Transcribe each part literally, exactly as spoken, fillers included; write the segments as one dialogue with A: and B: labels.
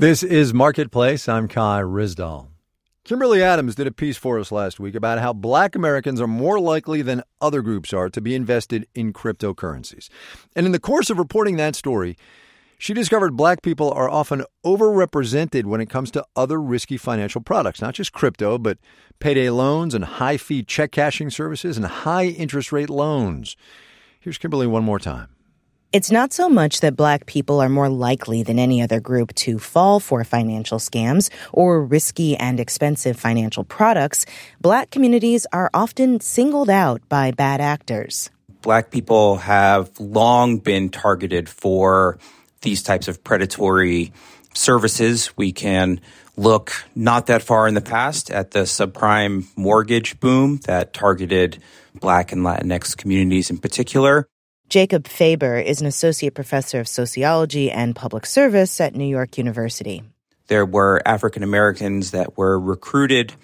A: This is Marketplace. I'm Kai Ryssdal. Kimberly Adams did a piece for us last week about how Black Americans are more likely than other groups are to be invested in cryptocurrencies. And in the course of reporting that story, she discovered Black people are often overrepresented when it comes to other risky financial products, not just crypto, but payday loans and high-fee check cashing services and high-interest rate loans. Here's Kimberly one more time.
B: It's not so much that Black people are more likely than any other group to fall for financial scams or risky and expensive financial products. Black communities are often singled out by bad actors.
C: Black people have long been targeted for these types of predatory services. We can look not that far in the past at the subprime mortgage boom that targeted Black and Latinx communities in particular.
B: Jacob Faber is an associate professor of sociology and public service at New York University.
C: There were African Americans that were recruited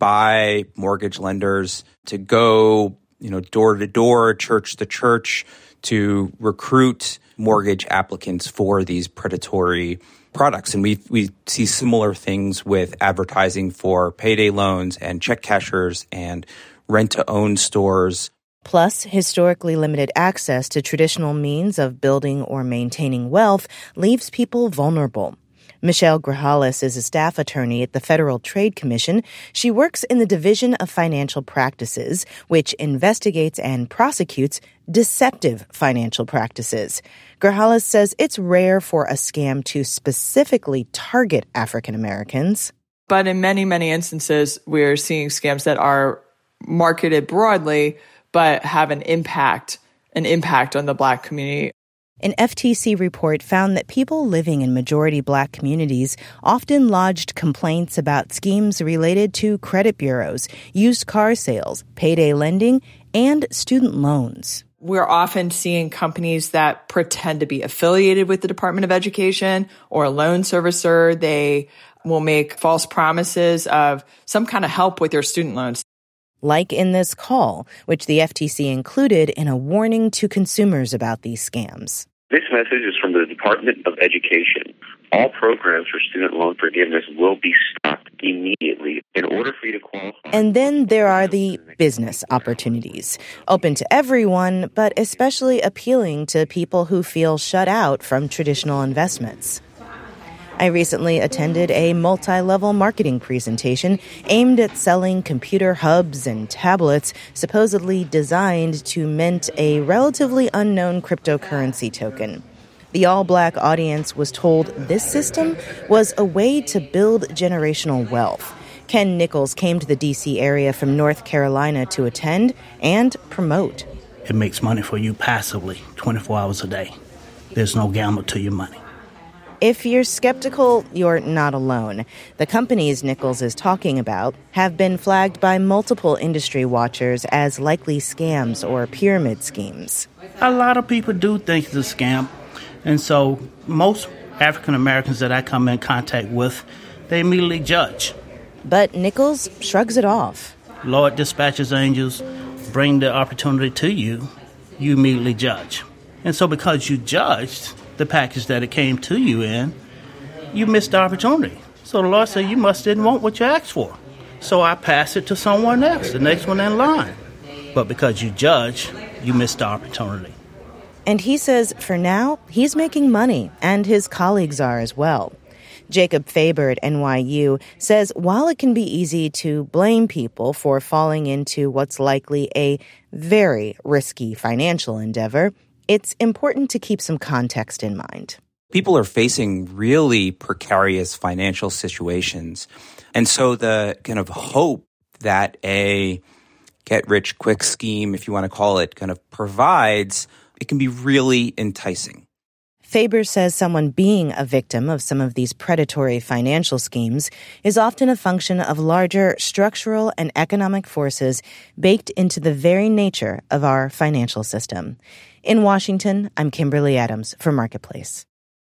C: by mortgage lenders to go, you know, door to door, church to church, to recruit mortgage applicants for these predatory products. And we we see similar things with advertising for payday loans and check cashers and rent-to-own stores.
B: Plus, historically limited access to traditional means of building or maintaining wealth leaves people vulnerable. Michelle Grajales is a staff attorney at the Federal Trade Commission. She works in the Division of Financial Practices, which investigates and prosecutes deceptive financial practices. Grajales says it's rare for a scam to specifically target African Americans.
D: But in many, many instances, we're seeing scams that are marketed broadly but have an impact, an impact on the Black community.
B: An F T C report found that people living in majority Black communities often lodged complaints about schemes related to credit bureaus, used car sales, payday lending, and student loans.
D: We're often seeing companies that pretend to be affiliated with the Department of Education or a loan servicer. They will make false promises of some kind of help with your student loans.
B: Like in this call, which the F T C included in a warning to consumers about these scams.
E: This message is from the Department of Education. All programs for student loan forgiveness will be stopped immediately in order for you to qualify.
B: And then there are the business opportunities, open to everyone, but especially appealing to people who feel shut out from traditional investments. I recently attended a multi-level marketing presentation aimed at selling computer hubs and tablets supposedly designed to mint a relatively unknown cryptocurrency token. The all-Black audience was told this system was a way to build generational wealth. Ken Nichols came to the D C area from North Carolina to attend and promote.
F: It makes money for you passively, twenty-four hours a day. There's no gamble to your money.
B: If you're skeptical, you're not alone. The companies Nichols is talking about have been flagged by multiple industry watchers as likely scams or pyramid schemes.
F: A lot of people do think it's a scam, and so most African Americans that I come in contact with, they immediately judge.
B: But Nichols shrugs it off.
F: Lord dispatches angels, bring the opportunity to you, you immediately judge. And so because you judged the package that it came to you in, you missed the opportunity. So the Lord said, you must didn't want what you asked for. So I pass it to someone else, the next one in line. But because you judge, you missed the opportunity.
B: And he says, for now, he's making money, and his colleagues are as well. Jacob Faber at N Y U says while it can be easy to blame people for falling into what's likely a very risky financial endeavor, it's important to keep some context in mind.
C: People are facing really precarious financial situations. And so the kind of hope that a get-rich-quick scheme, if you want to call it, kind of provides, it can be really enticing.
B: Faber says someone being a victim of some of these predatory financial schemes is often a function of larger structural and economic forces baked into the very nature of our financial system. In Washington, I'm Kimberly Adams for Marketplace.